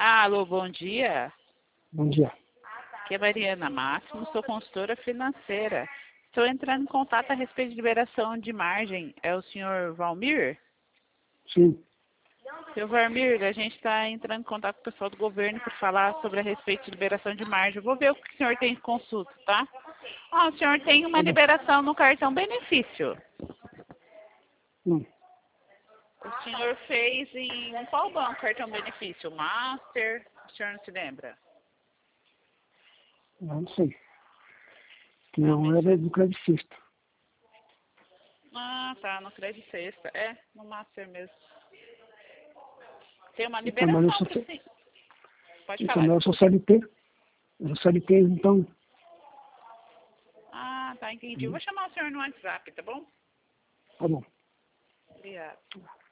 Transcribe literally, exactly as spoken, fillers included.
Alô, bom dia. Bom dia. Aqui é Mariana Máximo, sou consultora financeira. Estou entrando em contato a respeito de liberação de margem. É o senhor Valmir? Sim. Senhor Valmir, a gente está entrando em contato com o pessoal do governo para falar sobre a respeito de liberação de margem. Eu vou ver o que o senhor tem em consulta, tá? Ah, o senhor tem uma liberação no cartão benefício. Hum. O senhor fez em qual banco cartão benefício? Master? O senhor não se lembra? Não sei. Não era do Crédito Sexta. Ah, tá, no Crédito Sexta. É, no Master mesmo. Tem uma Então, mas eu liberação sou, para sim. Pode então, falar. mas eu sou C L T. Eu sou C L T, então... Ah, tá, entendi. Eu vou chamar o senhor no WhatsApp, tá bom? Tá bom. Obrigada.